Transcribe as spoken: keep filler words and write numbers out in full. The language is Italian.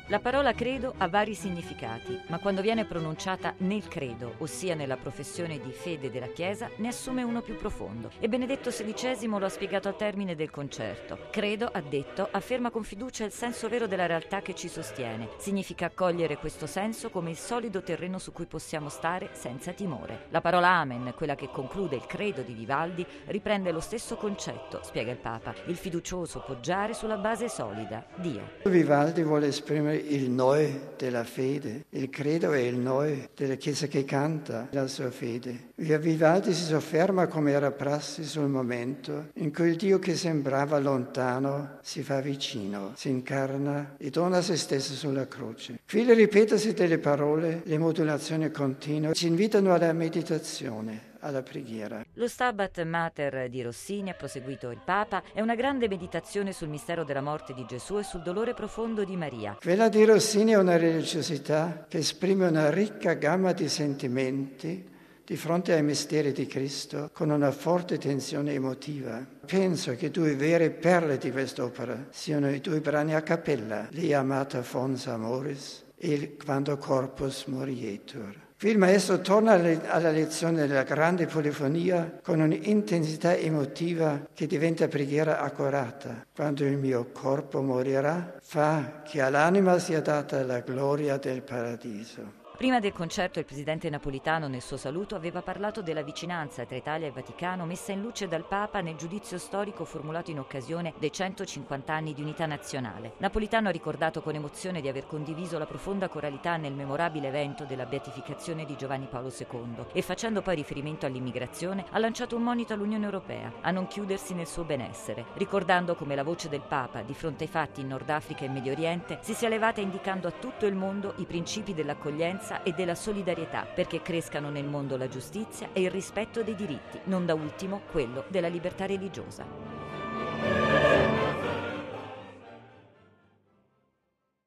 La parola credo ha vari significati, ma quando viene pronunciata nel credo, ossia nella professione di fede della Chiesa, ne assume uno più profondo. E Benedetto sedicesimo lo ha spiegato al termine del concerto. Credo, ha detto, afferma con fiducia il senso vero della realtà che ci sostiene. Significa accogliere questo senso come il solido terreno su cui possiamo stare senza timore. La parola amen, quella che conclude il credo di Vivaldi, riprende lo stesso concetto, spiega il Papa, il fiducioso poggiare sulla base solida, Dio. Vivaldi vuole esprimere il noi della fede, il credo è il noi della Chiesa che canta la sua fede. Vivaldi si sofferma, come era prassi, sul momento in cui il Dio che sembrava lontano si fa vicino, si incarna e dona se stesso sulla croce. Qui il ripetersi delle parole, le modulazioni continue, ci invitano alla meditazione, alla preghiera. Lo Stabat Mater di Rossini, ha proseguito il Papa, è una grande meditazione sul mistero della morte di Gesù e sul dolore profondo di Maria. Quella di Rossini è una religiosità che esprime una ricca gamma di sentimenti di fronte ai misteri di Cristo con una forte tensione emotiva. Penso che due vere perle di quest'opera siano i due brani a cappella, Li amata fons amoris e il Quando corpus morietur. Qui il maestro torna alla lezione della grande polifonia con un'intensità emotiva che diventa preghiera accurata. Quando il mio corpo morirà, fa che all'anima sia data la gloria del paradiso. Prima del concerto il presidente Napolitano nel suo saluto aveva parlato della vicinanza tra Italia e Vaticano messa in luce dal Papa nel giudizio storico formulato in occasione dei centocinquanta anni di unità nazionale. Napolitano ha ricordato con emozione di aver condiviso la profonda coralità nel memorabile evento della beatificazione di Giovanni Paolo secondo e, facendo poi riferimento all'immigrazione, ha lanciato un monito all'Unione Europea a non chiudersi nel suo benessere, ricordando come la voce del Papa di fronte ai fatti in Nord Africa e Medio Oriente si sia levata indicando a tutto il mondo i principi dell'accoglienza e della solidarietà perché crescano nel mondo la giustizia e il rispetto dei diritti, non da ultimo quello della libertà religiosa.